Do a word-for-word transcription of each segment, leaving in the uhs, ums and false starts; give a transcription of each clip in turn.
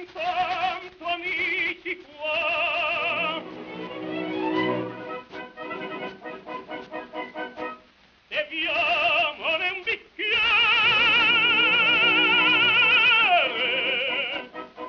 intanto amici qua beviamone un bicchiere.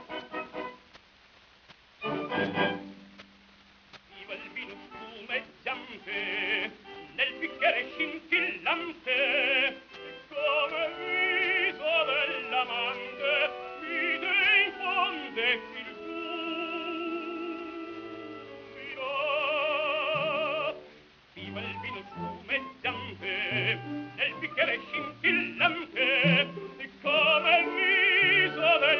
Viva il vino spumeggiante nel bicchiere scintillante, come il viso dell'amante mi infonde il dubbio. Viva il vino spumeggiante nel bicchiere scintillante, come il viso dell'amante